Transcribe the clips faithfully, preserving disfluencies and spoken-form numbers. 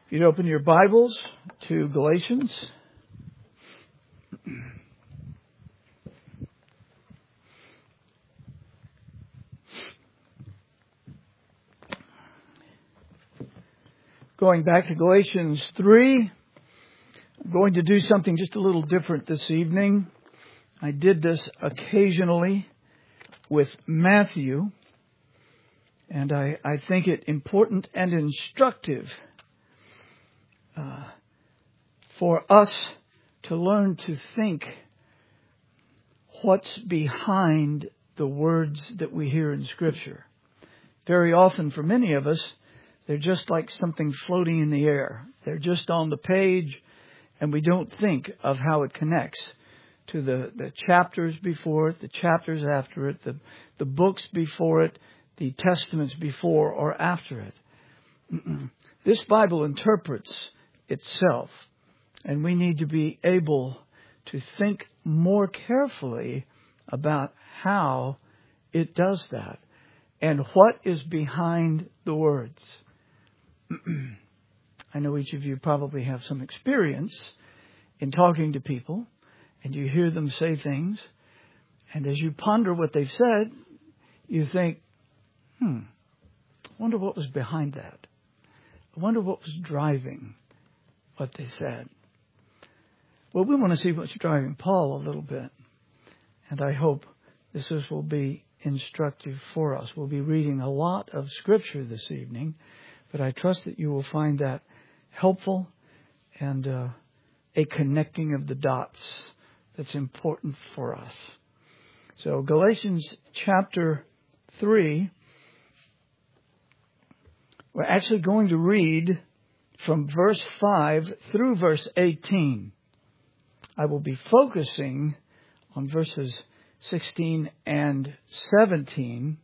You'd open your Bibles to Galatians. Going back to Galatians three, I'm going to do something just a little different this evening. I did this occasionally with Matthew, and I, I think it important and instructive uh, for us to learn to think what's behind the words that we hear in Scripture. Very often, for many of us, they're just like something floating in the air. They're just on the page, and we don't think of how it connects to the, the chapters before it, the chapters after it, the, the books before it, the testaments before or after it. Mm-mm. This Bible interprets itself, and we need to be able to think more carefully about how it does that and what is behind the words. I know each of you probably have some experience in talking to people, and you hear them say things, and as you ponder what they've said, you think, hmm, I wonder what was behind that. I wonder what was driving what they said. Well, we want to see what's driving Paul a little bit, and I hope this is, will be instructive for us. We'll be reading a lot of Scripture this evening, but I trust that you will find that helpful and uh, a connecting of the dots that's important for us. So Galatians chapter three, we're actually going to read from verse five through verse eighteen. I will be focusing on verses sixteen and seventeen.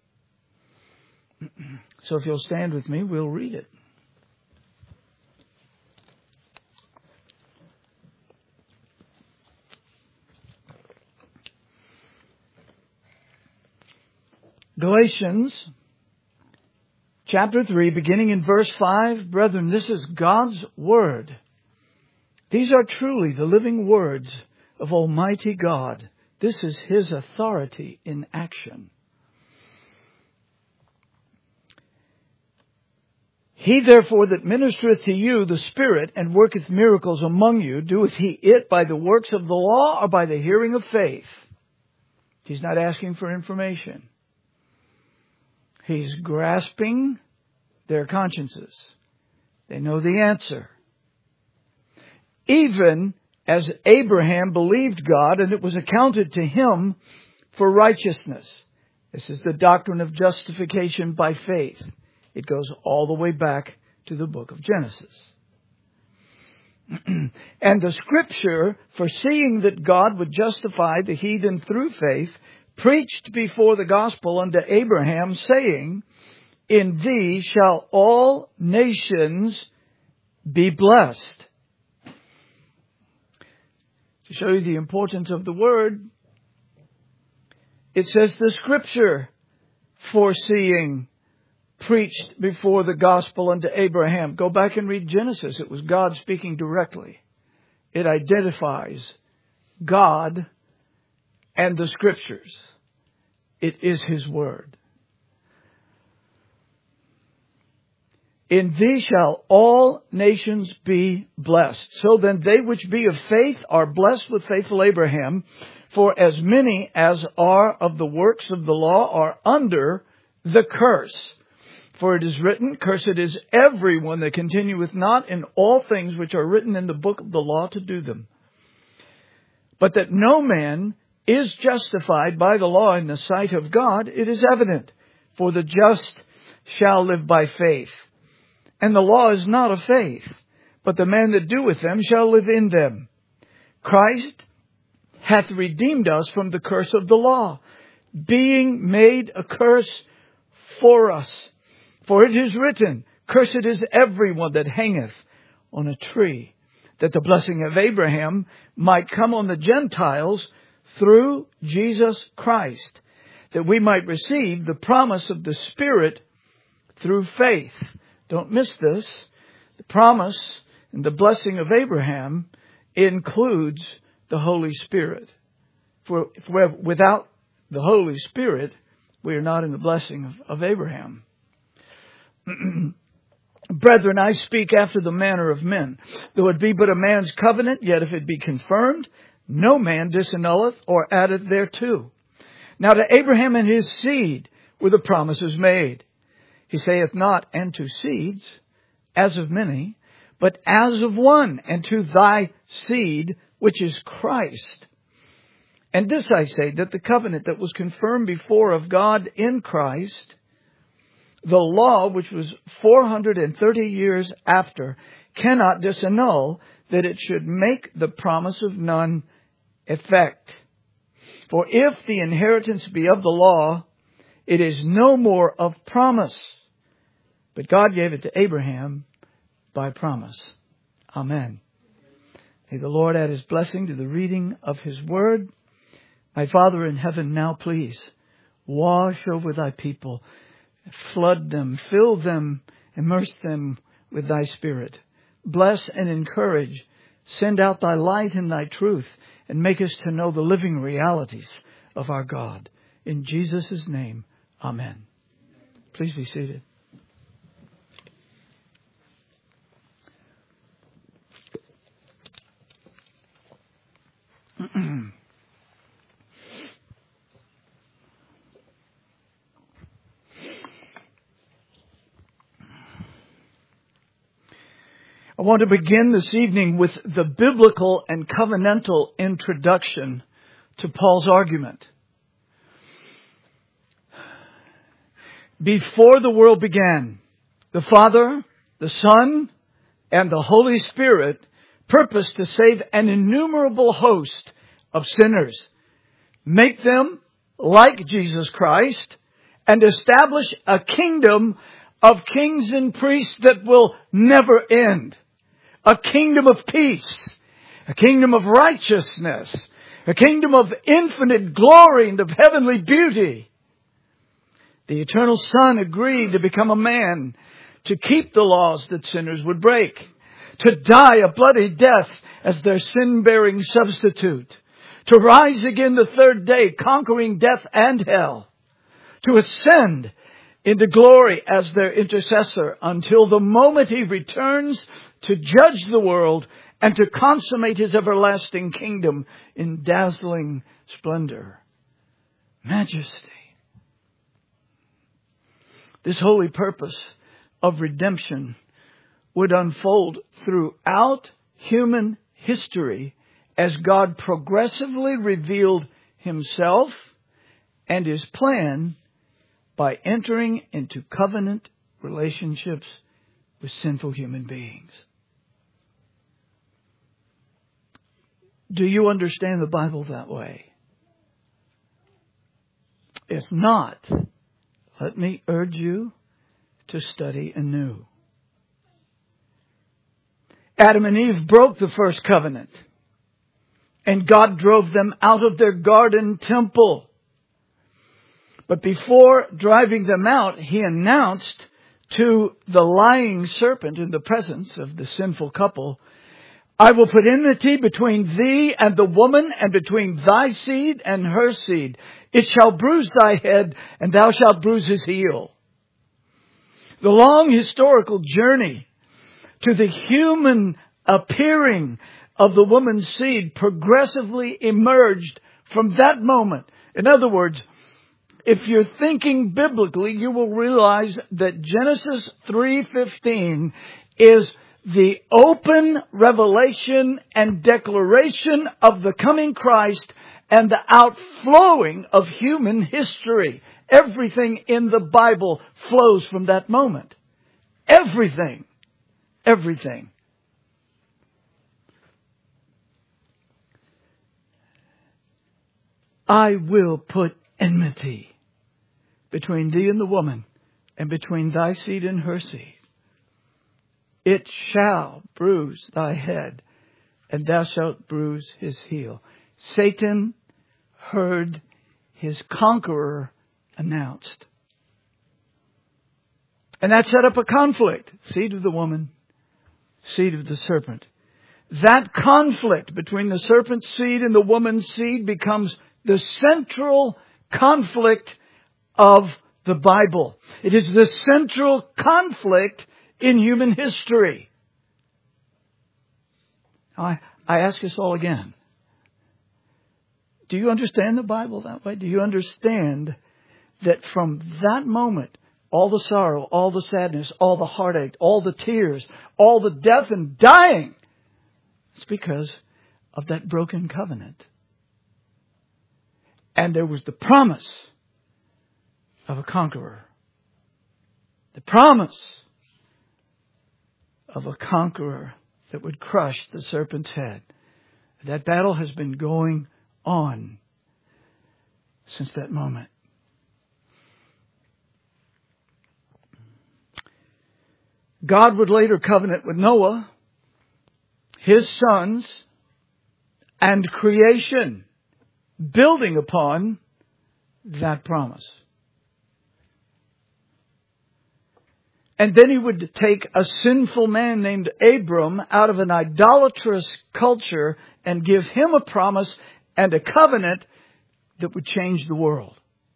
So if you'll stand with me, we'll read it. Galatians chapter three, beginning in verse five. Brethren, this is God's word. These are truly the living words of Almighty God. This is His authority in action. He therefore that ministereth to you the Spirit and worketh miracles among you, doeth he it by the works of the law or by the hearing of faith? He's not asking for information. He's grasping their consciences. They know the answer. Even as Abraham believed God, and it was accounted to him for righteousness. This is the doctrine of justification by faith. It goes all the way back to the book of Genesis. And the Scripture, foreseeing that God would justify the heathen through faith, preached before the gospel unto Abraham, saying, In thee shall all nations be blessed. To show you the importance of the word, it says the Scripture, foreseeing, preached before the gospel unto Abraham. Go back and read Genesis. It was God speaking directly. It identifies God and the Scriptures. It is His word. In thee shall all nations be blessed. So then they which be of faith are blessed with faithful Abraham. For as many as are of the works of the law are under the curse. For it is written, Cursed is everyone that continueth not in all things which are written in the book of the law to do them. But that no man is justified by the law in the sight of God, it is evident. For the just shall live by faith. And the law is not of faith, but the man that doeth them shall live in them. Christ hath redeemed us from the curse of the law, being made a curse for us. For it is written, Cursed is everyone that hangeth on a tree, that the blessing of Abraham might come on the Gentiles through Jesus Christ, that we might receive the promise of the Spirit through faith. Don't miss this. The promise and the blessing of Abraham includes the Holy Spirit. For, for without the Holy Spirit, we are not in the blessing of, of Abraham. Brethren, I speak after the manner of men. Though it be but a man's covenant, yet if it be confirmed, no man disannulleth or addeth thereto. Now to Abraham and his seed were the promises made. He saith not, and to seeds, as of many, but as of one, and to thy seed, which is Christ. And this I say, that the covenant that was confirmed before of God in Christ, the law, which was four hundred thirty years after, cannot disannul that it should make the promise of none effect. For if the inheritance be of the law, it is no more of promise. But God gave it to Abraham by promise. Amen. May the Lord add His blessing to the reading of His word. My Father in heaven, now please wash over thy people. Flood them, fill them, immerse them with thy Spirit. Bless and encourage. Send out thy light and thy truth, and make us to know the living realities of our God. In Jesus' name, amen. Please be seated. I want to begin this evening with the biblical and covenantal introduction to Paul's argument. Before the world began, the Father, the Son, and the Holy Spirit purposed to save an innumerable host of sinners, make them like Jesus Christ, and establish a kingdom of kings and priests that will never end. A kingdom of peace, a kingdom of righteousness, a kingdom of infinite glory and of heavenly beauty. The eternal Son agreed to become a man, to keep the laws that sinners would break, to die a bloody death as their sin-bearing substitute, to rise again the third day, conquering death and hell, to ascend into glory as their intercessor until the moment He returns to judge the world and to consummate His everlasting kingdom in dazzling splendor, majesty. This holy purpose of redemption would unfold throughout human history as God progressively revealed Himself and His plan by entering into covenant relationships with sinful human beings. Do you understand the Bible that way? If not, let me urge you to study anew. Adam and Eve broke the first covenant, and God drove them out of their garden temple. But before driving them out, He announced to the lying serpent in the presence of the sinful couple, I will put enmity between thee and the woman, and between thy seed and her seed. It shall bruise thy head, and thou shalt bruise his heel. The long historical journey to the human appearing of the woman's seed progressively emerged from that moment. In other words, if you're thinking biblically, you will realize that Genesis three fifteen is the open revelation and declaration of the coming Christ and the outflowing of human history. Everything in the Bible flows from that moment. Everything. Everything. I will put enmity between thee and the woman, and between thy seed and her seed. It shall bruise thy head, and thou shalt bruise his heel. Satan heard his conqueror announced. And that set up a conflict. Seed of the woman seed of the serpent. That conflict between the serpent's seed and the woman's seed becomes the central conflict of the Bible. It is the central conflict in human history. I, I ask us all again. Do you understand the Bible that way? Do you understand that from that moment, all the sorrow, all the sadness, all the heartache, all the tears, all the death and dying, it's because of that broken covenant. And there was the promise of a conqueror. The promise of a conqueror that would crush the serpent's head. That battle has been going on since that moment. God would later covenant with Noah, his sons, and creation, building upon that promise. And then he would take a sinful man named Abram out of an idolatrous culture and give him a promise and a covenant that would change the world.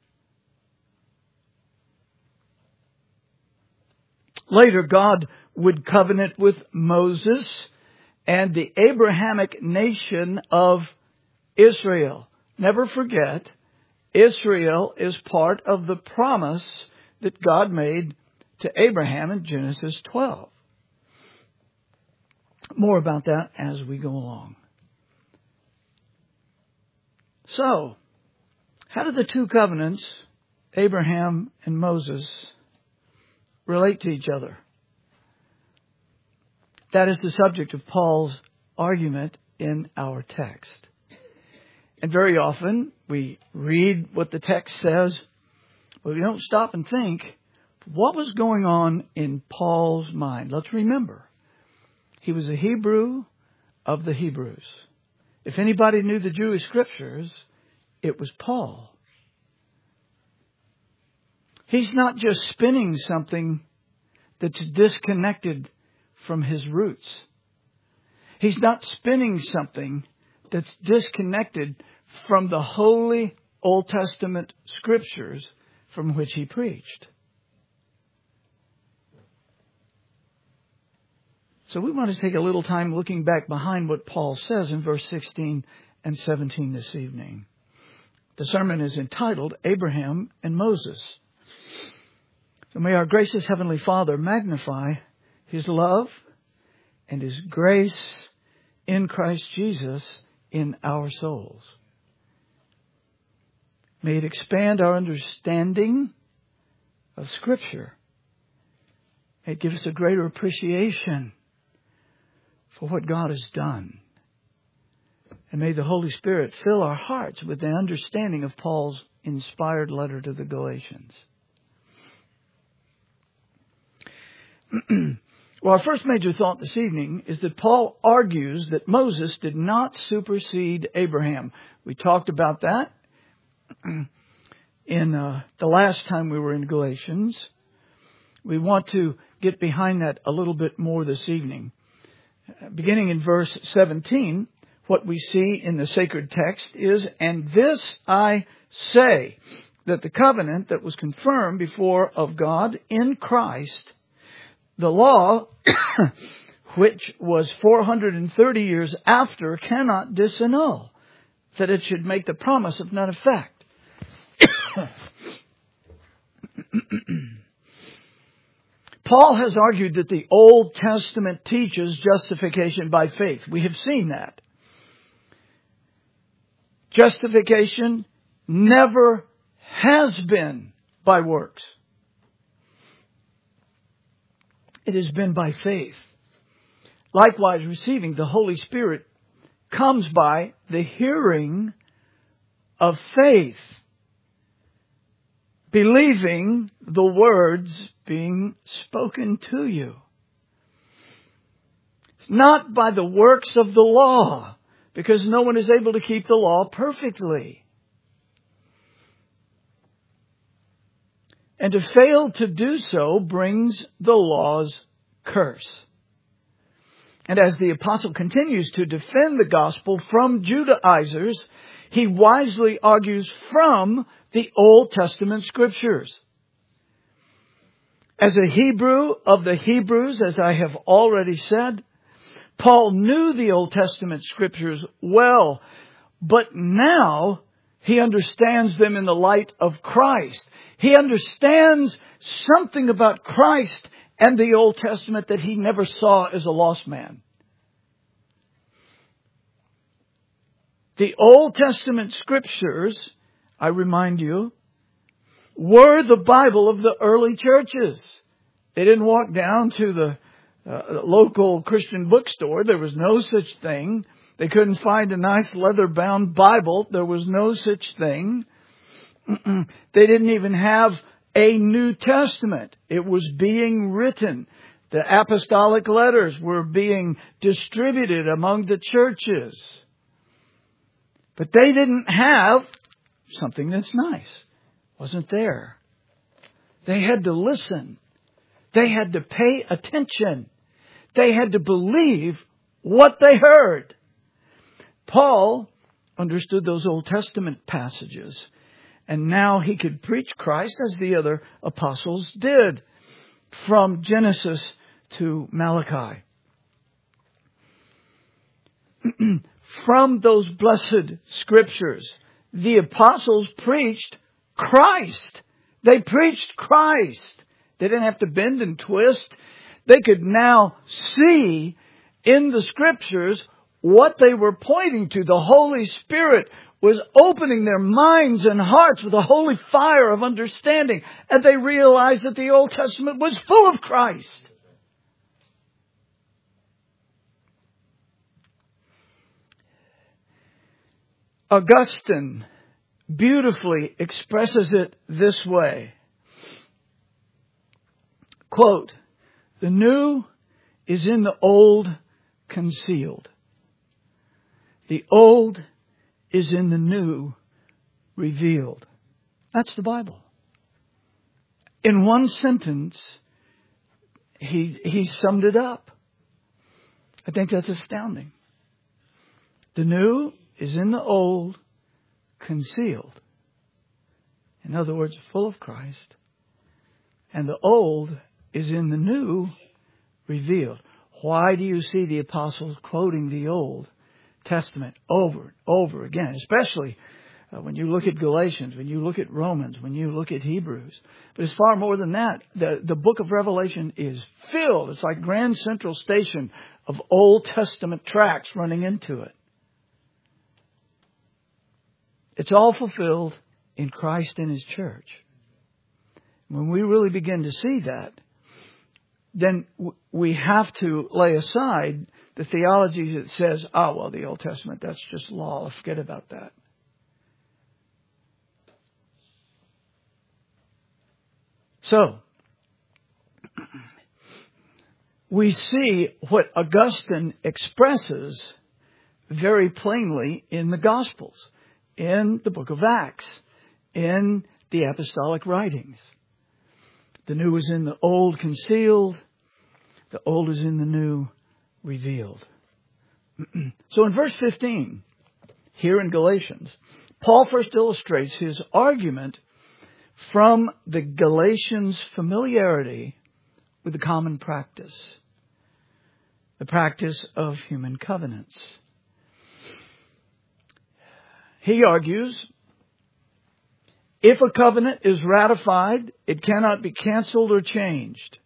Later, God would covenant with Moses and the Abrahamic nation of Israel. Never forget, Israel is part of the promise that God made to Abraham in Genesis twelve. More about that as we go along. So, how do the two covenants, Abraham and Moses, relate to each other? That is the subject of Paul's argument in our text. And very often we read what the text says, but we don't stop and think, what was going on in Paul's mind? Let's remember, he was a Hebrew of the Hebrews. If anybody knew the Jewish scriptures, it was Paul. He's not just spinning something that's disconnected from his roots. He's not spinning something that's disconnected from the holy Old Testament scriptures from which he preached. So we want to take a little time looking back behind what Paul says in verse sixteen and seventeen this evening. The sermon is entitled Abraham and Moses. So may our gracious Heavenly Father magnify His love and His grace in Christ Jesus in our souls. May it expand our understanding of Scripture. May it give us a greater appreciation for what God has done. And may the Holy Spirit fill our hearts with the understanding of Paul's inspired letter to the Galatians. Well, our first major thought this evening is that Paul argues that Moses did not supersede Abraham. We talked about that in uh, the last time we were in Galatians. We want to get behind that a little bit more this evening. Beginning in verse seventeen, what we see in the sacred text is, "And this I say, that the covenant that was confirmed before of God in Christ, the law, which was four hundred thirty years after, cannot disannul, that it should make the promise of none effect." Paul has argued that the Old Testament teaches justification by faith. We have seen that. Justification never has been by works. It has been by faith. Likewise, receiving the Holy Spirit comes by the hearing of faith, believing the words being spoken to you. It's not by the works of the law, because no one is able to keep the law perfectly. And to fail to do so brings the law's curse. And as the apostle continues to defend the gospel from Judaizers, he wisely argues from the Old Testament scriptures. As a Hebrew of the Hebrews, as I have already said, Paul knew the Old Testament scriptures well, but now he understands them in the light of Christ. He understands something about Christ and the Old Testament that he never saw as a lost man. The Old Testament scriptures, I remind you, were the Bible of the early churches. They didn't walk down to the uh, local Christian bookstore. There was no such thing. They couldn't find a nice leather-bound Bible. There was no such thing. Mm-mm. They didn't even have a New Testament. It was being written. The apostolic letters were being distributed among the churches. But they didn't have something that's nice. Wasn't there. They had to listen. They had to pay attention. They had to believe what they heard. Paul understood those Old Testament passages, and now he could preach Christ as the other apostles did, from Genesis to Malachi. From those blessed scriptures, the apostles preached Christ. They preached Christ. They didn't have to bend and twist. They could now see in the scriptures what they were pointing to. The Holy Spirit was opening their minds and hearts with a holy fire of understanding. And they realized that the Old Testament was full of Christ. Augustine beautifully expresses it this way. Quote, "The new is in the old concealed. The old is in the new revealed." That's the Bible. In one sentence, he, he summed it up. I think that's astounding. The new is in the old concealed. In other words, full of Christ. And the old is in the new revealed. Why do you see the apostles quoting the Old Testament over and over again? Especially uh, when you look at Galatians, when you look at Romans, when you look at Hebrews. But it's far more than that. The, the book of Revelation is filled. It's like Grand Central Station of Old Testament tracts running into it. It's all fulfilled in Christ and His church. When we really begin to see that, then we have to lay aside the theology that says, oh, well, the Old Testament, that's just law. Forget about that. So, we see what Augustine expresses very plainly in the Gospels, in the book of Acts, in the apostolic writings. The new is in the old concealed. The old is in the new revealed. So in verse fifteen, here in Galatians, Paul first illustrates his argument from the Galatians' familiarity with the common practice, the practice of human covenants. He argues, if a covenant is ratified, it cannot be canceled or changed.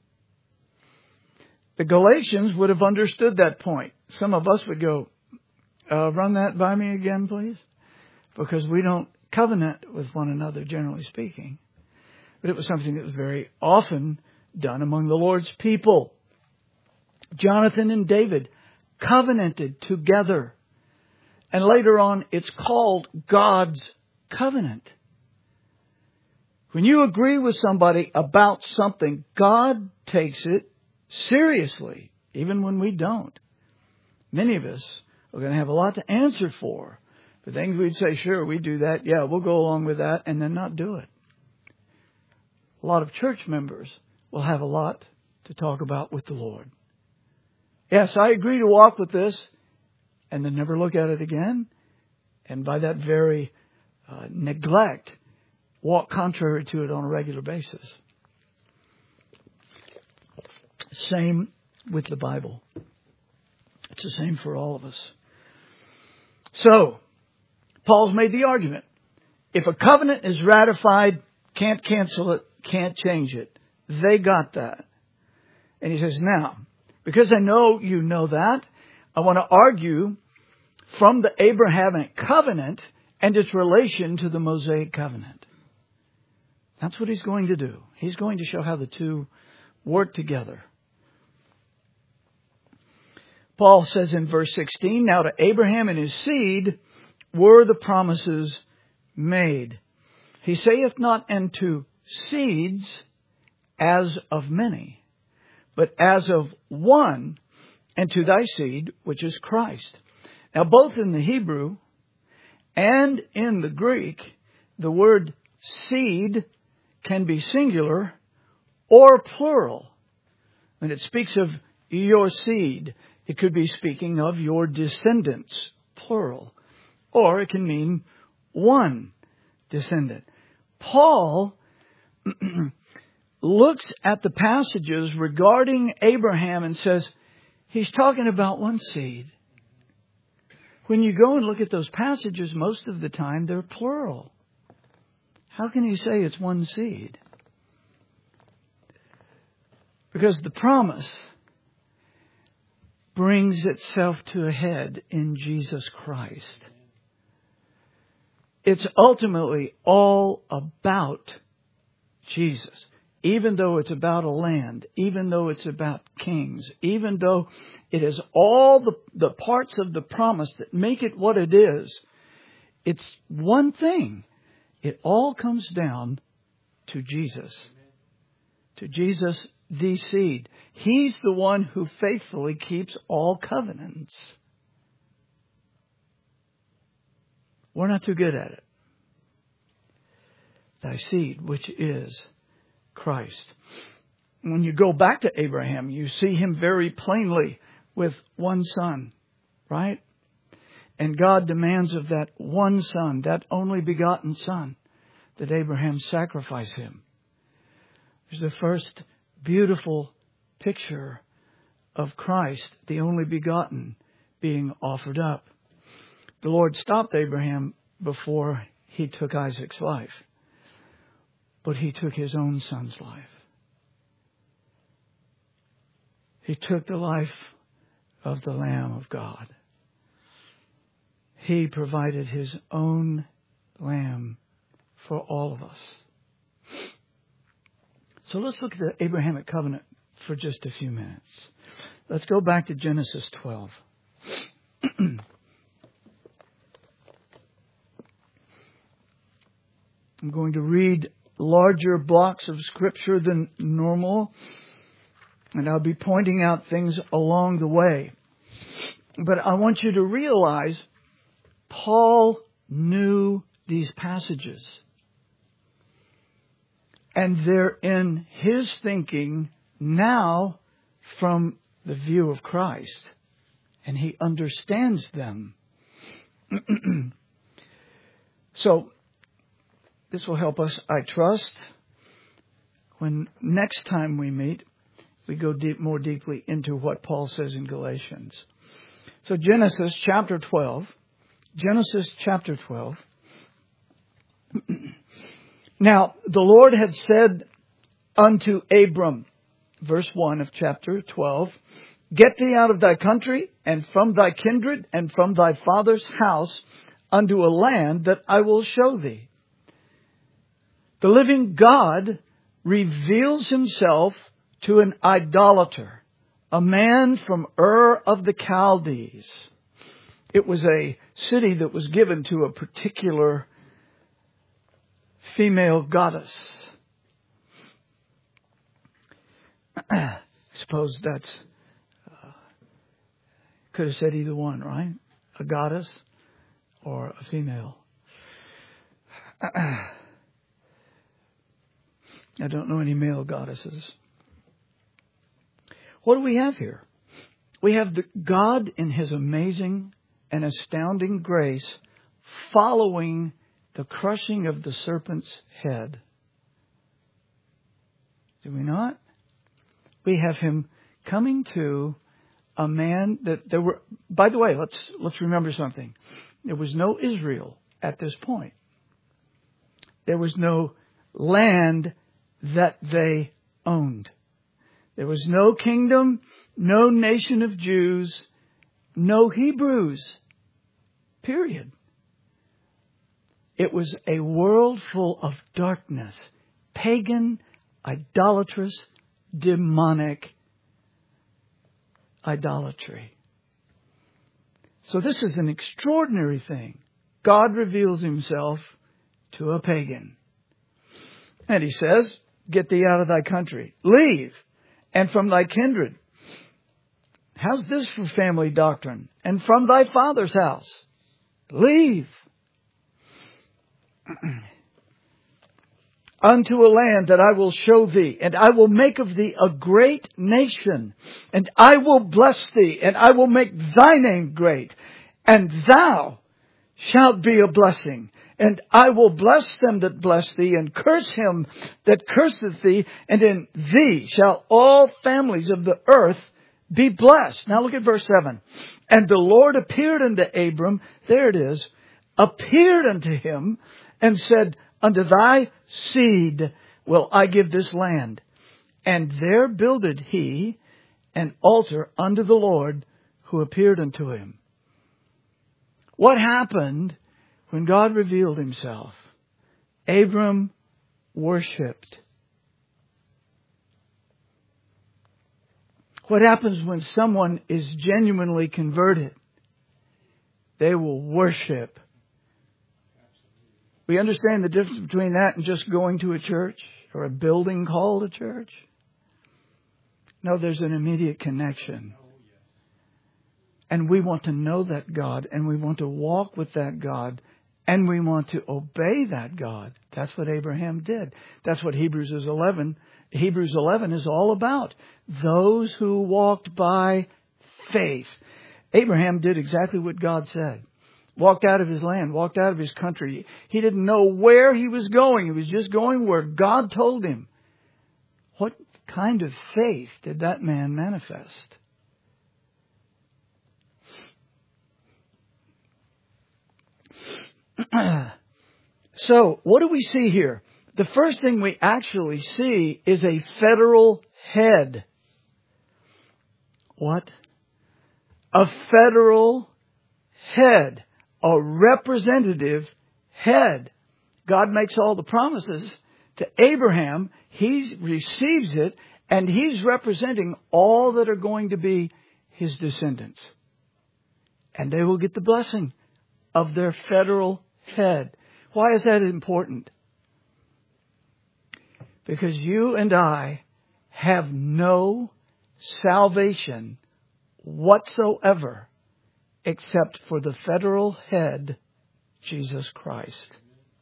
The Galatians would have understood that point. Some of us would go, uh, run that by me again, please. Because we don't covenant with one another, generally speaking. But it was something that was very often done among the Lord's people. Jonathan and David covenanted together. And later on, it's called God's covenant. When you agree with somebody about something, God takes it seriously, even when we don't. Many of us are going to have a lot to answer for. The things we'd say, sure, we do that. Yeah, we'll go along with that, and then not do it. A lot of church members will have a lot to talk about with the Lord. Yes, I agree to walk with this, and then never look at it again. And by that very uh, neglect, walk contrary to it on a regular basis. Same with the Bible. It's the same for all of us. So, Paul's made the argument. If a covenant is ratified, can't cancel it, can't change it. They got that. And he says, now, because I know you know that, I want to argue from the Abrahamic covenant and its relation to the Mosaic covenant. That's what he's going to do. He's going to show how the two work together. Paul says in verse sixteen, now to Abraham and his seed were the promises made. He saith not unto seeds as of many, but as of one, and to thy seed, which is Christ. Now both in the Hebrew and in the Greek, the word seed can be singular or plural. When it speaks of your seed, it could be speaking of your descendants, plural. Or it can mean one descendant. Paul looks at the passages regarding Abraham and says, he's talking about one seed. When you go and look at those passages, most of the time they're plural. How can he say it's one seed? Because the promise brings itself to a head in Jesus Christ. It's ultimately all about Jesus. Even though it's about a land, even though it's about kings, even though it is all the, the parts of the promise that make it what it is, it's one thing. It all comes down to Jesus. To Jesus, the seed. He's the one who faithfully keeps all covenants. We're not too good at it. Thy seed, which is Christ. When you go back to Abraham, you see him very plainly with one son, right? And God demands of that one son, that only begotten son, that Abraham sacrifice him. There's the first beautiful picture of Christ, the only begotten, being offered up. The Lord stopped Abraham before he took Isaac's life. But he took his own son's life. He took the life of the Lamb of God. He provided his own lamb for all of us. So let's look at the Abrahamic covenant for just a few minutes. Let's go back to Genesis twelve. I'm going to read larger blocks of Scripture than normal, and I'll be pointing out things along the way. But I want you to realize Paul knew these passages. And they're in his thinking now from the view of Christ. And he understands them. So, this will help us, I trust, when next time we meet, we go deep, more deeply into what Paul says in Galatians. So Genesis chapter twelve. Genesis chapter twelve. Now, the Lord had said unto Abram, verse one of chapter twelve, get thee out of thy country and from thy kindred and from thy father's house unto a land that I will show thee. The living God reveals himself to an idolater, a man from Ur of the Chaldees. It was a city that was given to a particular female goddess. I suppose that's, uh, could have said either one, right? A goddess or a female. I don't know any male goddesses. What do we have here? We have the God in His amazing and astounding grace following the crushing of the serpent's head. Do we not? We have Him coming to a man that there were, by the way, let's, let's remember something. There was no Israel at this point. There was no land that they owned. There was no kingdom, no nation of Jews, no Hebrews. Period. It was a world full of darkness, pagan, idolatrous, demonic idolatry. So this is an extraordinary thing. God reveals Himself to a pagan. And He says, get thee out of thy country. Leave. And from thy kindred. How's this for family doctrine? And from thy father's house. Leave. Unto a land that I will show thee, and I will make of thee a great nation, and I will bless thee, and I will make thy name great, and thou shalt be a blessing. And I will bless them that bless thee, and curse him that curseth thee, and in thee shall all families of the earth be blessed. Now look at verse seven. And the Lord appeared unto Abram, there it is, appeared unto him, and said, unto thy seed will I give this land. And there builded he an altar unto the Lord who appeared unto him. What happened when God revealed Himself? Abram worshipped. What happens when someone is genuinely converted? They will worship. We understand the difference between that and just going to a church or a building called a church. No, there's an immediate connection. And we want to know that God, and we want to walk with that God, and we want to obey that God. That's what Abraham did. That's what Hebrews is eleven. Hebrews eleven is all about. Those who walked by faith. Abraham did exactly what God said. Walked out of his land, walked out of his country. He didn't know where he was going. He was just going where God told him. What kind of faith did that man manifest? So, what do we see here? The first thing we actually see is a federal head. What? A federal head. A representative head. God makes all the promises to Abraham. He receives it, and He's representing all that are going to be His descendants. And they will get the blessing of their federal head. Why is that important? Because you and I have no salvation whatsoever except for the federal head, Jesus Christ.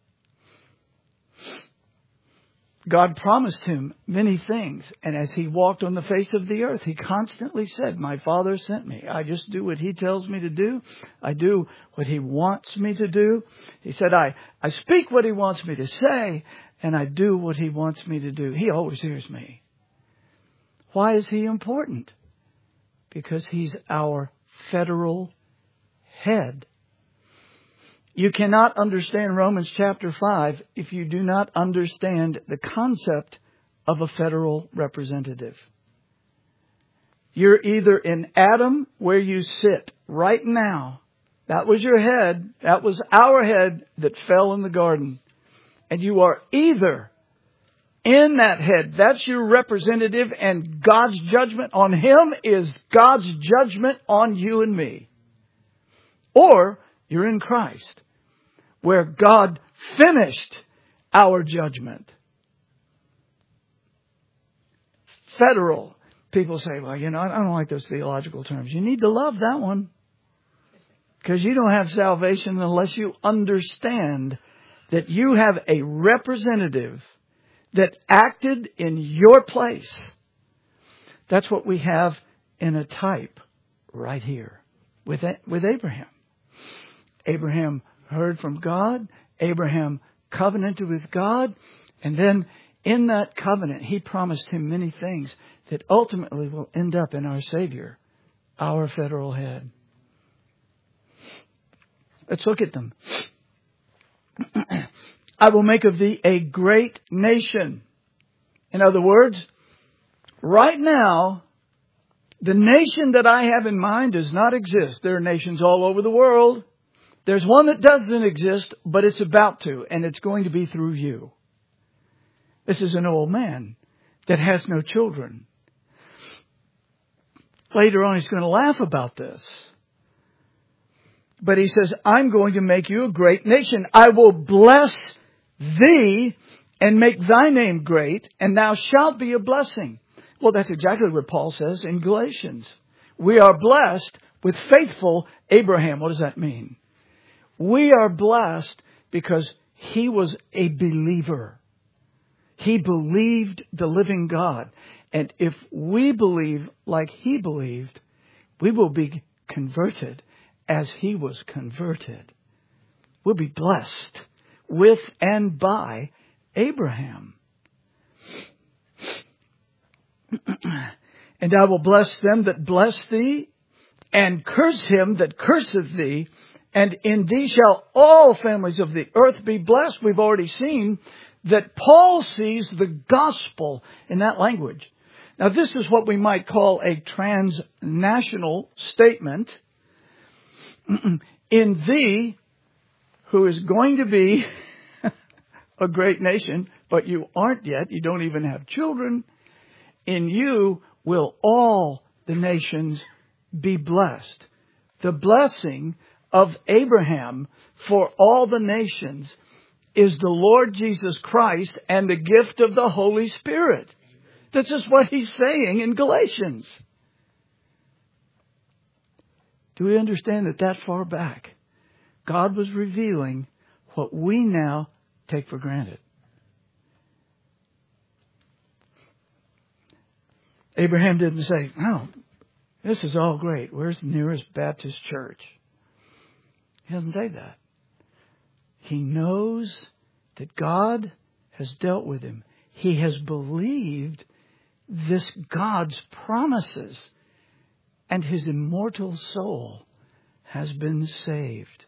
God promised him many things, and as he walked on the face of the earth, he constantly said, my Father sent me. I just do what He tells me to do. I do what He wants me to do. He said, I, I speak what He wants me to say, and I do what He wants me to do. He always hears me. Why is He important? Because He's our federal head. You cannot understand Romans chapter five if you do not understand the concept of a federal representative. You're either in Adam, where you sit right now. That was your head. That was our head that fell in the garden. And you are either in that head. That's your representative, and God's judgment on him is God's judgment on you and me. Or you're in Christ, where God finished our judgment. Federal. People say, well, you know, I don't like those theological terms. You need to love that one. Because you don't have salvation unless you understand that you have a representative that acted in your place. That's what we have in a type. right here with, with Abraham. Abraham heard from God. Abraham covenanted with God. And then in that covenant, He promised him many things that ultimately will end up in our Savior, our federal head. Let's look at them. I will make of thee a great nation. In other words, right now, the nation that I have in mind does not exist. There are nations all over the world. There's one that doesn't exist, but it's about to, and it's going to be through you. This is an old man that has no children. Later on, he's going to laugh about this. But he says, I'm going to make you a great nation. I will bless thee and make thy name great, and thou shalt be a blessing. Well, that's exactly what Paul says in Galatians. We are blessed with faithful Abraham. What does that mean? We are blessed because he was a believer. He believed the living God. And if we believe like he believed, we will be converted as he was converted. We'll be blessed with and by Abraham. And I will bless them that bless thee, and curse him that curseth thee. And in thee shall all families of the earth be blessed. We've already seen that Paul sees the gospel in that language. Now, this is what we might call a transnational statement. In thee, who is going to be a great nation, but you aren't yet, you don't even have children, in you will all the nations be blessed. The blessing of Abraham for all the nations is the Lord Jesus Christ and the gift of the Holy Spirit. This is what he's saying in Galatians. Do we understand that that far back, God was revealing what we now take for granted? Abraham didn't say, oh, this is all great. Where's the nearest Baptist church? He doesn't say that. He knows that God has dealt with him. He has believed this God's promises, and his immortal soul has been saved.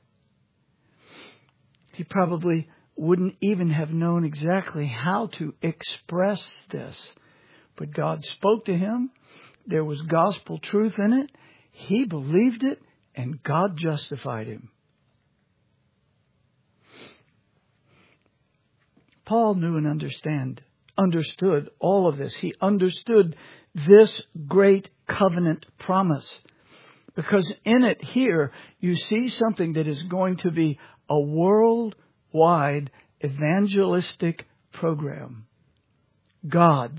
He probably wouldn't even have known exactly how to express this, but God spoke to him. There was gospel truth in it. He believed it, and God justified him. Paul knew and understand, understood all of this. He understood this great covenant promise. Because in it here, you see something that is going to be a worldwide evangelistic program. God's.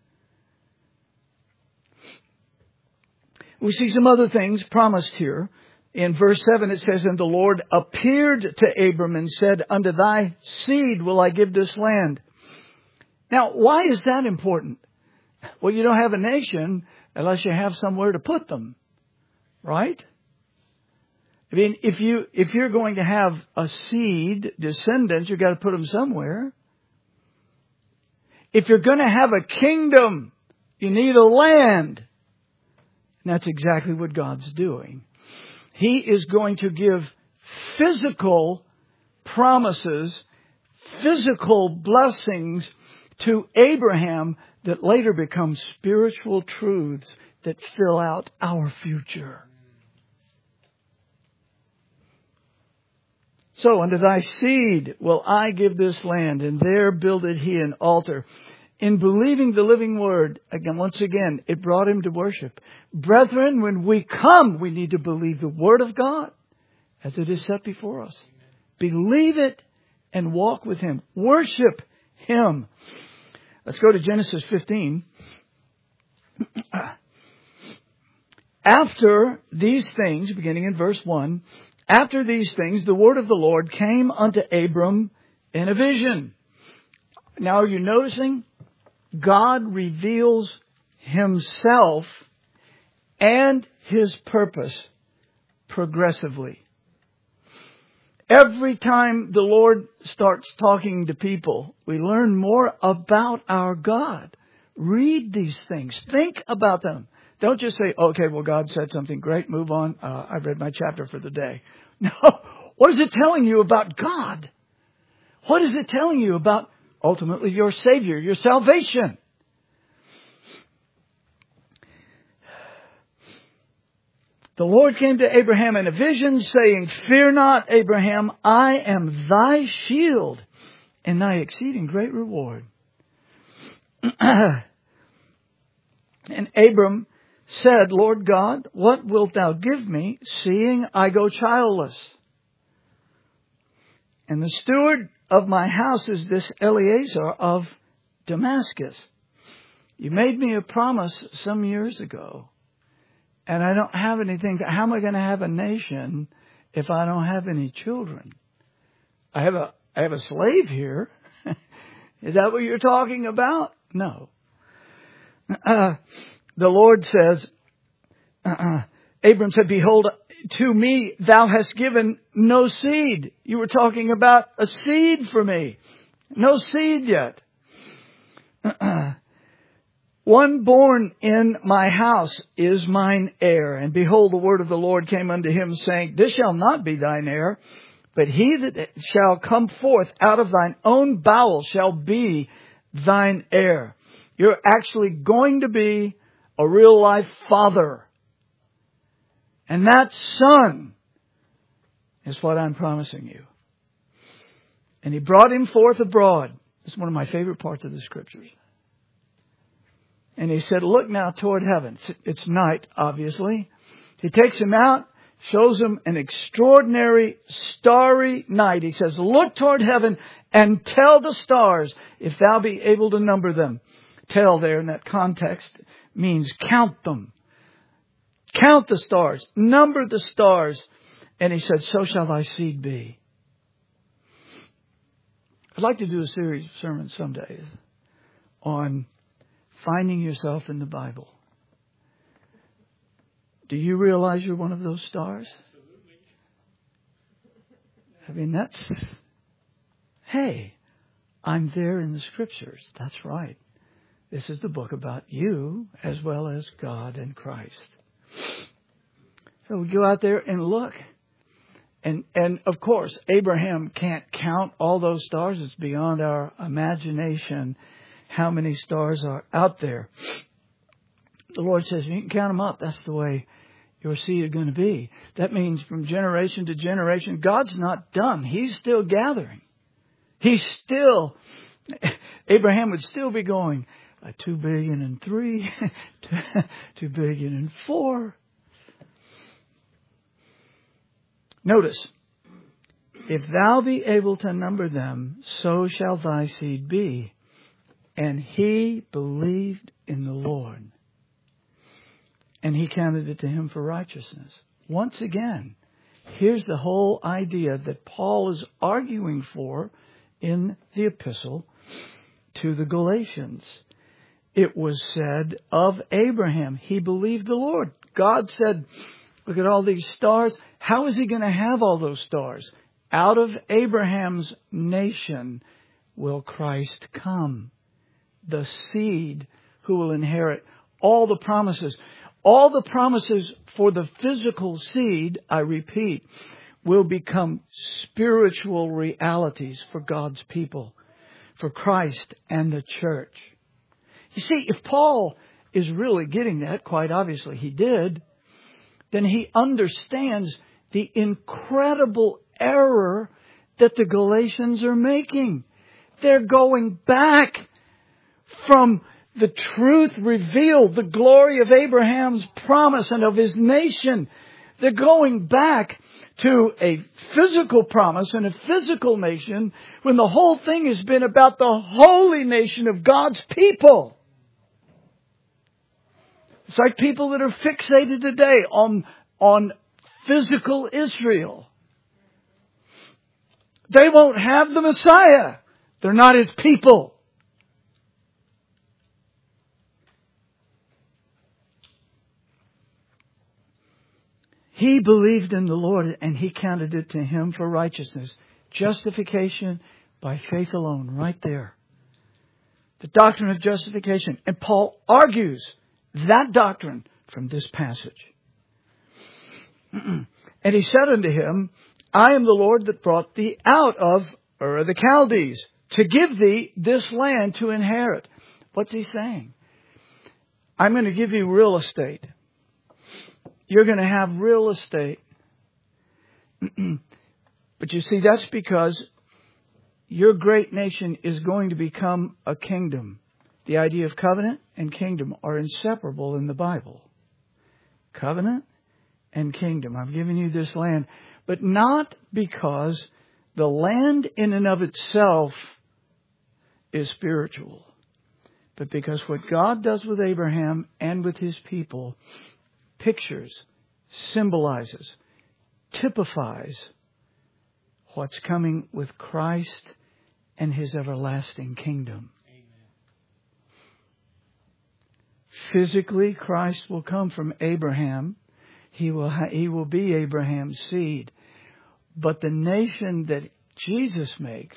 We see some other things promised here. In verse seven it says, and the Lord appeared to Abram and said, unto thy seed will I give this land. Now, why is that important? Well, you don't have a nation unless you have somewhere to put them. Right? I mean, if you, if you're going to have a seed, descendants, you've got to put them somewhere. If you're going to have a kingdom, you need a land. And that's exactly what God's doing. He is going to give physical promises, physical blessings to Abraham that later become spiritual truths that fill out our future. So, unto thy seed will I give this land, and there builded he an altar. In believing the living word, again, once again, it brought him to worship. Brethren, when we come, we need to believe the word of God as it is set before us. Believe it and walk with him. Worship him. Let's go to Genesis fifteen. After these things, beginning in verse one, after these things, the word of the Lord came unto Abram in a vision. Now, are you noticing? God reveals himself and His purpose progressively. Every time the Lord starts talking to people, we learn more about our God. Read these things. Think about them. Don't just say, okay, well, God said something great. Move on. Uh, I've read my chapter for the day. No. What is it telling you about God? What is it telling you about ultimately your Savior, your salvation? The Lord came to Abraham in a vision, saying, "Fear not, Abraham, I am thy shield and thy exceeding great reward." And Abram said, "Lord God, what wilt thou give me, seeing I go childless? And the steward of my house is this Eliezer of Damascus. You made me a promise some years ago, and I don't have anything. How am I going to have a nation if I don't have any children? I have a I have a slave here." Is that what you're talking about? No. Uh, the Lord says, uh, Abram said, "Behold, to me thou hast given no seed." You were talking about a seed for me. No seed yet. Uh, "One born in my house is mine heir. And behold, the word of the Lord came unto him, saying, This shall not be thine heir, but he that shall come forth out of thine own bowels shall be thine heir." You're actually going to be a real life father. And that son is what I'm promising you. And he brought him forth abroad. This is one of my favorite parts of the scriptures. And he said, "Look now toward heaven." It's night, obviously. He takes him out, shows him an extraordinary starry night. He says, "Look toward heaven and tell the stars, if thou be able to number them." Tell there in that context means count them. Count the stars. Number the stars. And he said, "So shall thy seed be." I'd like to do a series of sermons someday on finding yourself in the Bible. Do you realize you're one of those stars? I mean, that's, hey, I'm there in the scriptures. That's right. This is the book about you as well as God and Christ. So we go out there and look. And, and of course, Abraham can't count all those stars. It's beyond our imagination how many stars are out there. The Lord says, you can count them up. That's the way your seed are going to be. That means from generation to generation, God's not done. He's still gathering. He's still, Abraham would still be going, uh, two billion and three, two billion and four. Notice, if thou be able to number them, so shall thy seed be. And he believed in the Lord, and he counted it to him for righteousness. Once again, here's the whole idea that Paul is arguing for in the epistle to the Galatians. It was said of Abraham, he believed the Lord. God said, look at all these stars. How is he going to have all those stars? Out of Abraham's nation will Christ come. The seed who will inherit all the promises. All the promises for the physical seed, I repeat, will become spiritual realities for God's people, for Christ and the church. You see, if Paul is really getting that, quite obviously he did, then he understands the incredible error that the Galatians are making. They're going back from the truth revealed, the glory of Abraham's promise and of his nation. They're going back to a physical promise and a physical nation when the whole thing has been about the holy nation of God's people. It's like people that are fixated today on, on physical Israel. They won't have the Messiah. They're not his people. He believed in the Lord and He counted it to him for righteousness. Justification by faith alone, right there. The doctrine of justification. And Paul argues that doctrine from this passage. And he said unto him, I am the Lord that brought thee out of Ur of the Chaldees to give thee this land to inherit. What's he saying? I'm going to give you real estate. You're going to have real estate. But you see, that's because your great nation is going to become a kingdom. The idea of covenant and kingdom are inseparable in the Bible. Covenant and kingdom. I've given you this land. But not because the land in and of itself is spiritual. But because what God does with Abraham and with his people pictures, symbolizes, typifies what's coming with Christ and His everlasting kingdom. Amen. Physically, Christ will come from Abraham. He will, ha- he will be Abraham's seed. But the nation that Jesus makes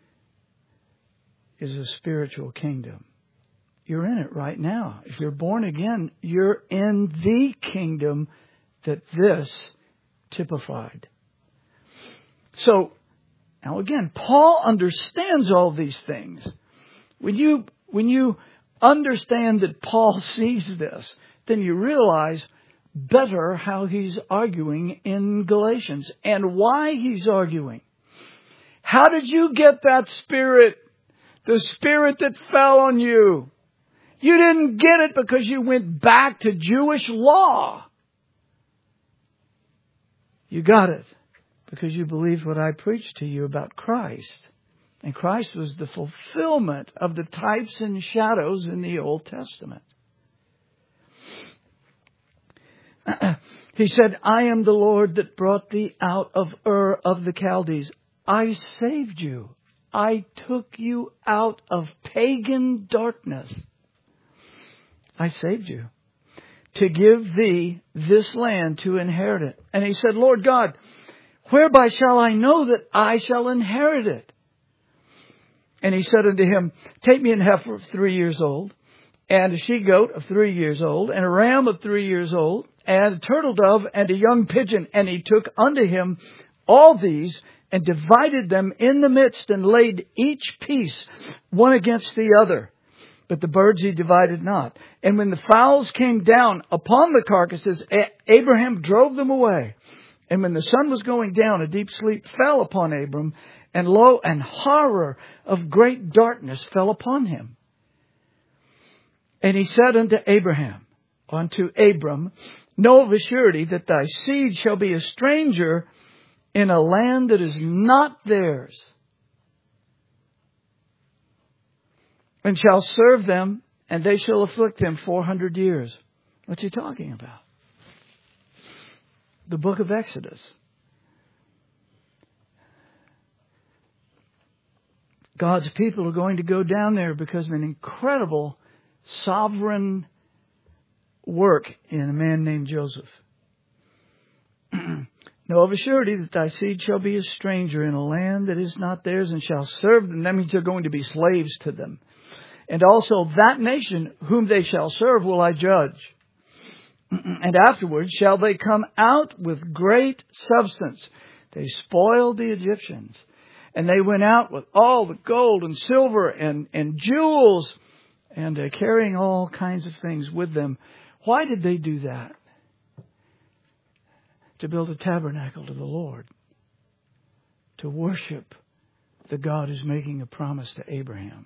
is a spiritual kingdom. You're in it right now. If you're born again, you're in the kingdom that this typified. So, now again, Paul understands all these things. When you, when you understand that Paul sees this, then you realize better how he's arguing in Galatians and why he's arguing. How did you get that spirit? The spirit that fell on you. You didn't get it because you went back to Jewish law. You got it because you believed what I preached to you about Christ. And Christ was the fulfillment of the types and shadows in the Old Testament. He said, I am the Lord that brought thee out of Ur of the Chaldees. I saved you. I took you out of pagan darkness. I saved you to give thee this land to inherit it. And he said, Lord God, whereby shall I know that I shall inherit it? And he said unto him, take me an heifer of three years old, and a she-goat of three years old, and a ram of three years old, and a turtle dove, and a young pigeon. And he took unto him all these, and divided them in the midst, and laid each piece one against the other. But the birds he divided not. And when the fowls came down upon the carcasses, Abraham drove them away. And when the sun was going down, a deep sleep fell upon Abram, and lo, an horror of great darkness fell upon him. And he said unto Abraham, unto Abram, know of a surety that thy seed shall be a stranger in a land that is not theirs, and shall serve them, and they shall afflict them four hundred years. What's he talking about? The book of Exodus. God's people are going to go down there because of an incredible sovereign work in a man named Joseph. Know of a surety that thy seed shall be a stranger in a land that is not theirs, and shall serve them. That means they're going to be slaves to them. And also that nation whom they shall serve will I judge. And afterwards shall they come out with great substance. They spoiled the Egyptians. And they went out with all the gold and silver and, and jewels, and uh, carrying all kinds of things with them. Why did they do that? To build a tabernacle to the Lord. To worship the God who's making a promise to Abraham.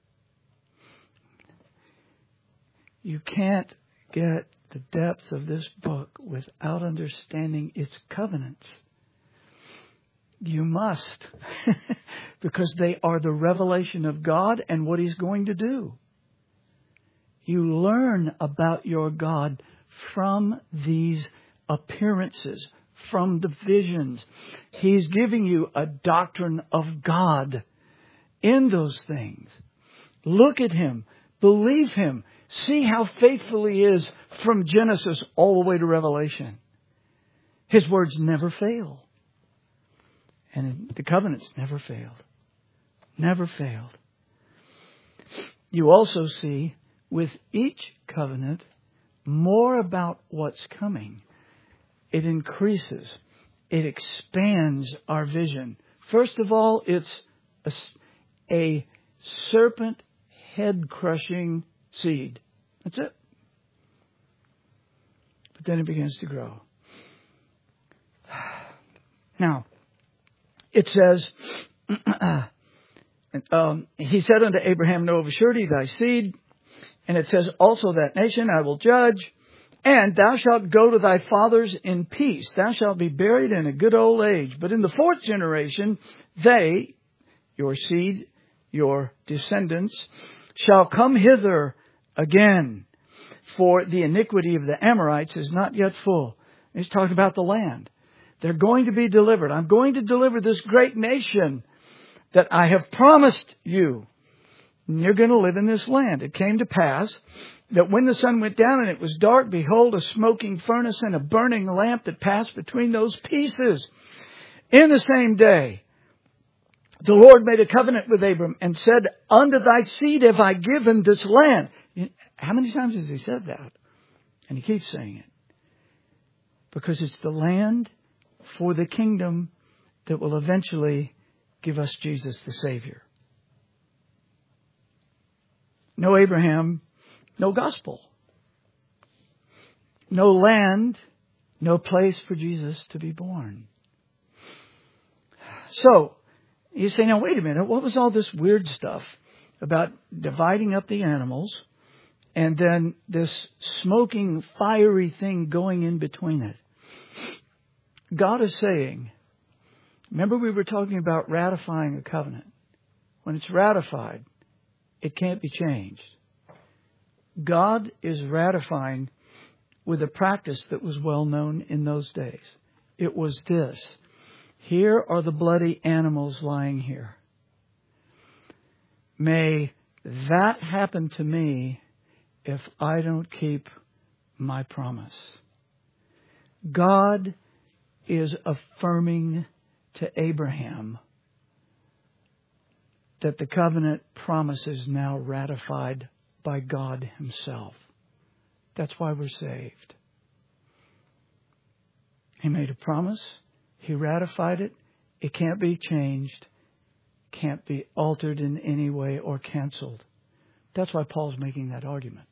You can't get the depths of this book without understanding its covenants. You must. Because they are the revelation of God and what He's going to do. You learn about your God from these appearances, from the visions. He's giving you a doctrine of God in those things. Look at Him. Believe Him. See how faithful He is from Genesis all the way to Revelation. His words never fail. And the covenants never failed. Never failed. You also see with each covenant more about what's coming. It increases. It expands our vision. First of all, it's a, a serpent head-crushing seed. That's it. But then it begins to grow. Now, it says, um, He said unto Abraham, Know of a surety thy seed. And it says, Also that nation I will judge. And thou shalt go to thy fathers in peace. Thou shalt be buried in a good old age. But in the fourth generation, they, your seed, your descendants, shall come hither again. For the iniquity of the Amorites is not yet full. He's talking about the land. They're going to be delivered. I'm going to deliver this great nation that I have promised you. And you're going to live in this land. It came to pass that when the sun went down and it was dark, behold, a smoking furnace and a burning lamp that passed between those pieces. In the same day, the Lord made a covenant with Abram and said, Unto thy seed have I given this land. How many times has He said that? And He keeps saying it. Because it's the land for the kingdom that will eventually give us Jesus the Savior. No Abraham, no gospel. No land, no place for Jesus to be born. So, you say, now wait a minute, what was all this weird stuff about dividing up the animals and then this smoking, fiery thing going in between it? God is saying, remember we were talking about ratifying a covenant. When it's ratified, it can't be changed. God is ratifying with a practice that was well known in those days. It was this. Here are the bloody animals lying here. May that happen to me if I don't keep my promise. God is affirming to Abraham that the covenant promise is now ratified by God Himself. That's why we're saved. He made a promise. He ratified it. It can't be changed. Can't be altered in any way or canceled. That's why Paul's making that argument.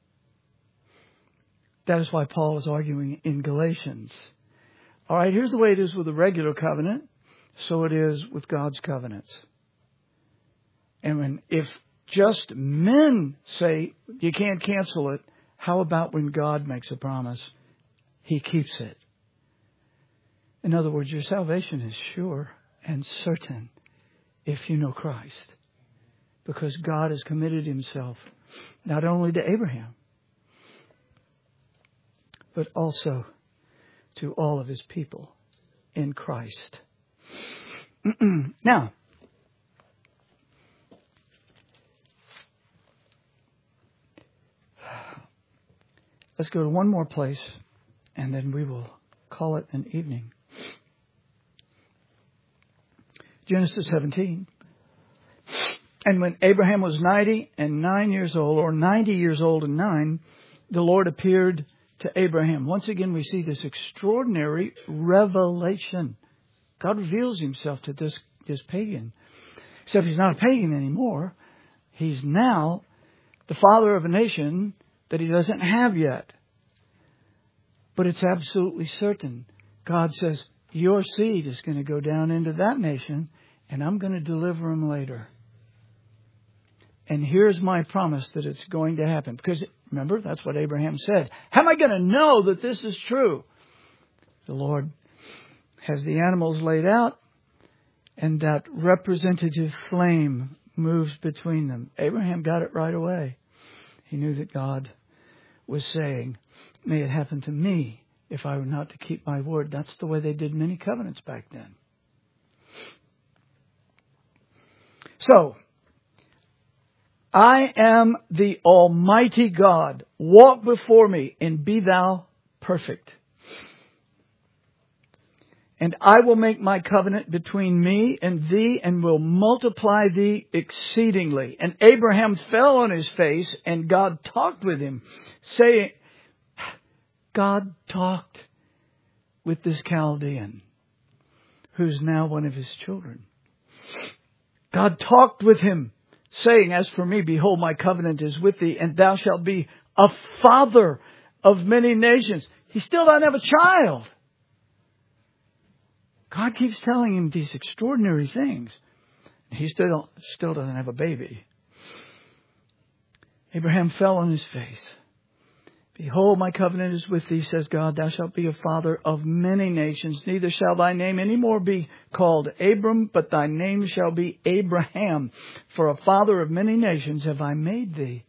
That is why Paul is arguing in Galatians. All right, here's the way it is with the regular covenant. So it is with God's covenants. And when, if just men say you can't cancel it, how about when God makes a promise? He keeps it. In other words, your salvation is sure and certain if you know Christ. Because God has committed Himself not only to Abraham, but also to all of His people in Christ. Now, let's go to one more place, and then we will call it an evening. Genesis seventeen. And when Abraham was ninety and nine years old, or ninety years old and nine, the Lord appeared to Abraham. Once again, we see this extraordinary revelation. God reveals Himself to this, this pagan. Except he's not a pagan anymore. He's now the father of a nation that he doesn't have yet. But it's absolutely certain. God says, your seed is going to go down into that nation, and I'm going to deliver them later. And here's my promise that it's going to happen. Because, remember, that's what Abraham said. How am I going to know that this is true? The Lord has the animals laid out, and that representative flame moves between them. Abraham got it right away. He knew that God was saying, may it happen to me if I were not to keep my word. That's the way they did many covenants back then. So, I am the Almighty God. Walk before me and be thou perfect. And I will make my covenant between me and thee, and will multiply thee exceedingly. And Abraham fell on his face, and God talked with him, saying, God talked with this Chaldean, who's now one of his children. God talked with him, saying, as for me, behold, my covenant is with thee, and thou shalt be a father of many nations. He still doesn't have a child. God keeps telling him these extraordinary things. He still, still doesn't have a baby. Abraham fell on his face. Behold, my covenant is with thee, says God. Thou shalt be a father of many nations. Neither shall thy name any more be called Abram, but thy name shall be Abraham. For a father of many nations have I made thee.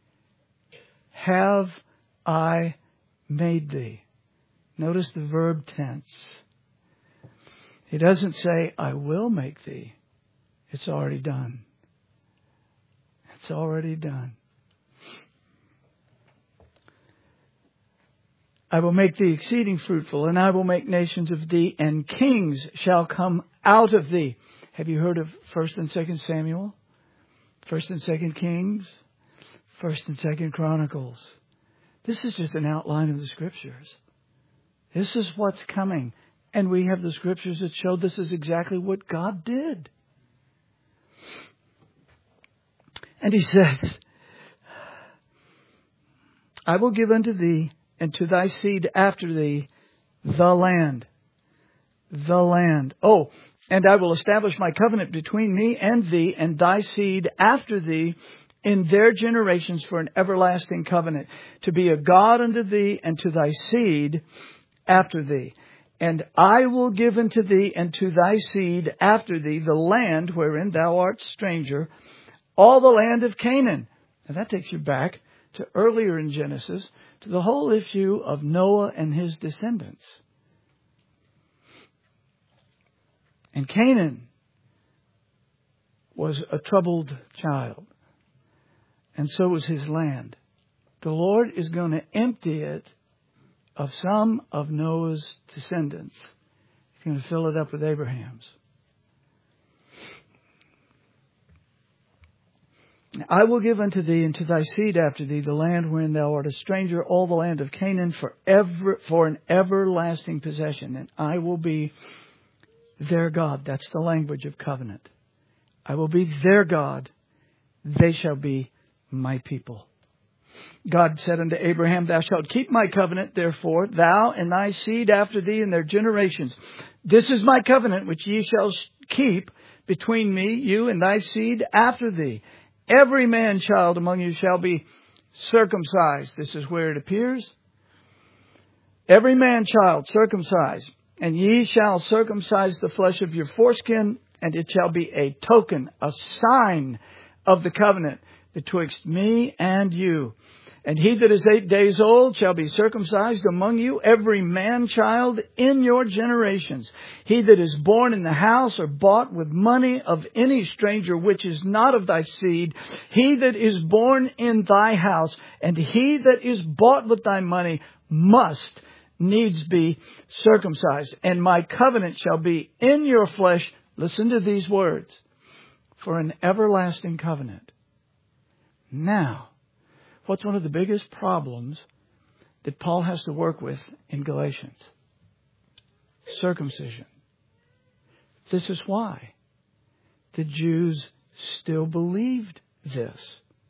Have I made thee. Notice the verb tense. He doesn't say, I will make thee. It's already done. It's already done. I will make thee exceeding fruitful, and I will make nations of thee, and kings shall come out of thee. Have you heard of First and Second Samuel? First and Second Kings? First and Second Chronicles? This is just an outline of the Scriptures. This is what's coming. And we have the Scriptures that show this is exactly what God did. And He says, I will give unto thee and to thy seed after thee the land. The land. Oh, and I will establish my covenant between me and thee and thy seed after thee in their generations for an everlasting covenant, to be a God unto thee and to thy seed after thee. And I will give unto thee and to thy seed after thee the land wherein thou art stranger, all the land of Canaan. And that takes you back to earlier in Genesis, to the whole issue of Noah and his descendants. And Canaan was a troubled child. And so was his land. The Lord is going to empty it of some of Noah's descendants. He's going to fill it up with Abraham's. I will give unto thee and to thy seed after thee the land wherein thou art a stranger, all the land of Canaan for ever, for an everlasting possession. And I will be their God. That's the language of covenant. I will be their God. They shall be my people. God said unto Abraham, thou shalt keep my covenant, therefore, thou and thy seed after thee in their generations. This is my covenant which ye shall keep between me, you and thy seed after thee. Every man child among you shall be circumcised. This is where it appears. Every man child circumcised. And ye shall circumcise the flesh of your foreskin, and it shall be a token, a sign of the covenant betwixt me and you. And he that is eight days old shall be circumcised among you, every man child in your generations. He that is born in the house or bought with money of any stranger which is not of thy seed, he that is born in thy house, and he that is bought with thy money must needs be circumcised. And my covenant shall be in your flesh. Listen to these words. For an everlasting covenant. Now, what's one of the biggest problems that Paul has to work with in Galatians? Circumcision. This is why the Jews still believed this.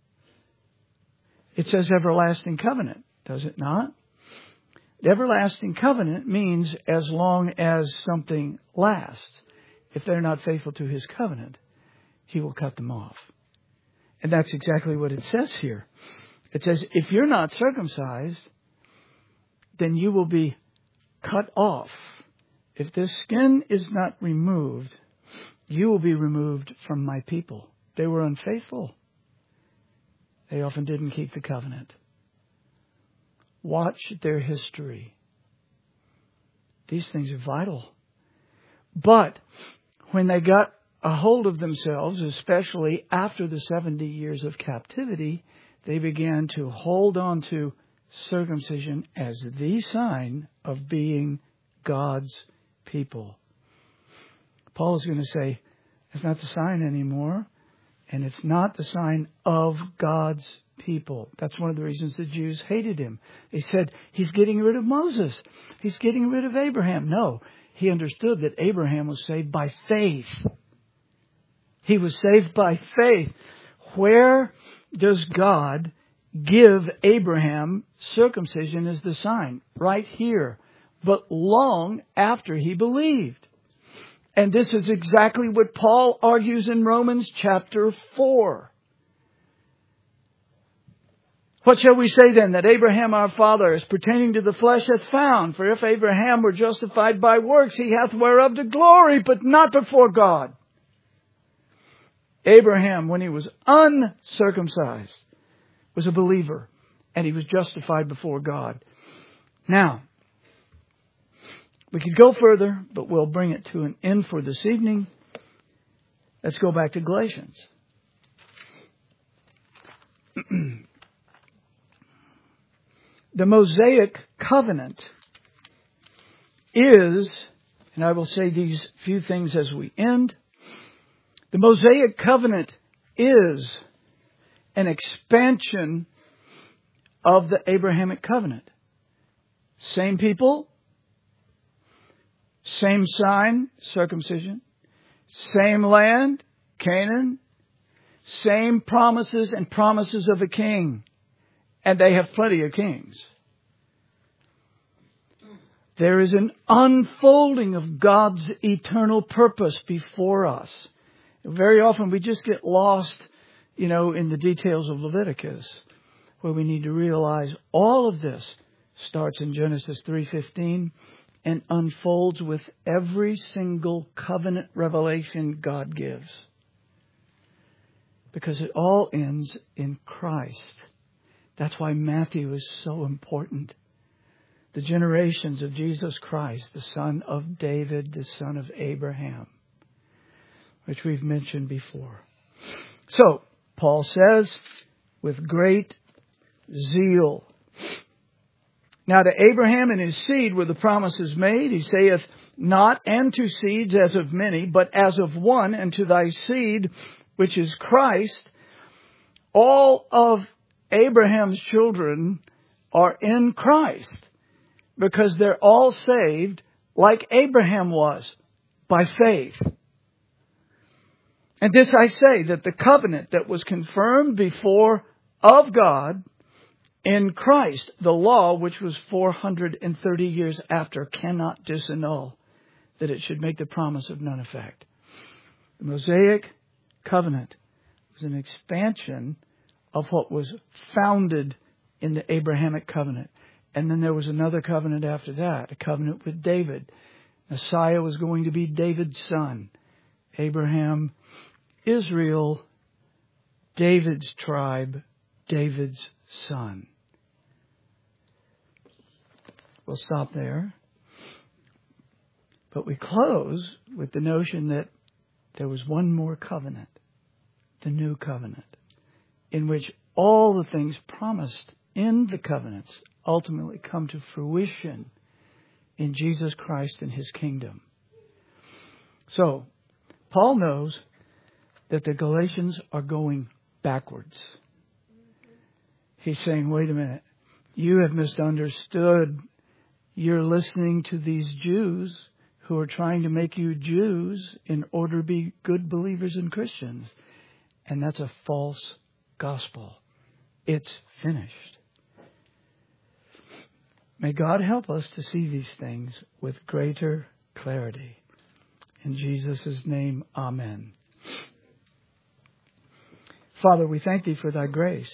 It says everlasting covenant, does it not? The everlasting covenant means as long as something lasts. If they're not faithful to his covenant, he will cut them off. And that's exactly what it says here. It says, if you're not circumcised, then you will be cut off. If this skin is not removed, you will be removed from my people. They were unfaithful. They often didn't keep the covenant. Watch their history. These things are vital. But when they got a hold of themselves, especially after the seventy years of captivity, they began to hold on to circumcision as the sign of being God's people. Paul is going to say, it's not the sign anymore, and it's not the sign of God's people. That's one of the reasons the Jews hated him. They said, he's getting rid of Moses. He's getting rid of Abraham. No, he understood that Abraham was saved by faith. He was saved by faith. Where does God give Abraham circumcision as the sign? Right here. But long after he believed. And this is exactly what Paul argues in Romans chapter four. What shall we say then? That Abraham our father, as pertaining to the flesh, hath found. For if Abraham were justified by works, he hath whereof to glory, but not before God. Abraham, when he was uncircumcised, was a believer, and he was justified before God. Now, we could go further, but we'll bring it to an end for this evening. Let's go back to Galatians. The Mosaic covenant is, and I will say these few things as we end, the Mosaic covenant is an expansion of the Abrahamic covenant. Same people, same sign, circumcision, same land, Canaan, same promises and promises of a king. And they have plenty of kings. There is an unfolding of God's eternal purpose before us. Very often we just get lost, you know, in the details of Leviticus, where we need to realize all of this starts in Genesis three fifteen and unfolds with every single covenant revelation God gives. Because it all ends in Christ. That's why Matthew is so important. The generations of Jesus Christ, the son of David, the son of Abraham, which we've mentioned before. So, Paul says, with great zeal. Now to Abraham and his seed were the promises made. He saith, not and to seeds as of many, but as of one, and to thy seed, which is Christ. All of Abraham's children are in Christ because they're all saved like Abraham was, by faith. And this I say, that the covenant that was confirmed before of God in Christ, the law which was four hundred thirty years after, cannot disannul, that it should make the promise of none effect. The Mosaic covenant was an expansion of what was founded in the Abrahamic covenant. And then there was another covenant after that, a covenant with David. Messiah was going to be David's son. Abraham, Israel, David's tribe, David's son. We'll stop there. But we close with the notion that there was one more covenant, the new covenant, in which all the things promised in the covenants ultimately come to fruition in Jesus Christ and His kingdom. So, Paul knows that the Galatians are going backwards. He's saying, wait a minute, you have misunderstood. You're listening to these Jews who are trying to make you Jews in order to be good believers and Christians. And that's a false gospel. It's finished. May God help us to see these things with greater clarity. In Jesus' name, amen. Father, we thank Thee for Thy grace.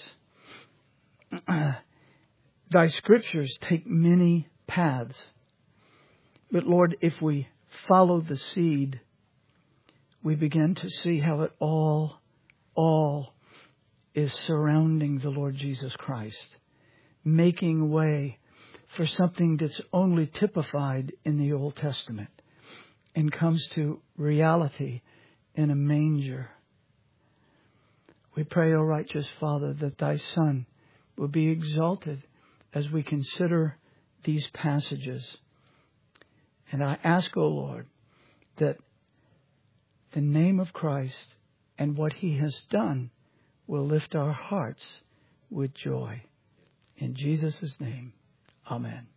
Thy scriptures take many paths. But Lord, if we follow the seed, we begin to see how it all, all is surrounding the Lord Jesus Christ, making way for something that's only typified in the Old Testament and comes to reality in a manger. We pray, O righteous Father, that Thy Son will be exalted as we consider these passages. And I ask, O Lord, that the name of Christ and what He has done will lift our hearts with joy. In Jesus' name, amen.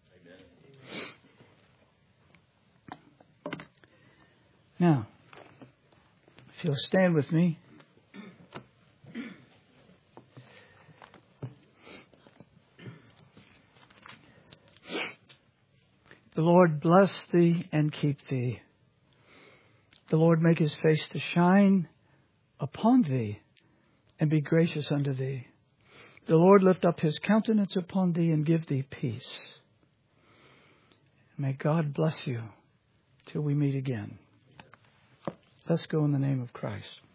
Amen. Now, if you'll stand with me. The Lord bless thee and keep thee. The Lord make His face to shine upon thee and be gracious unto thee. The Lord lift up His countenance upon thee and give thee peace. May God bless you till we meet again. Let's go in the name of Christ.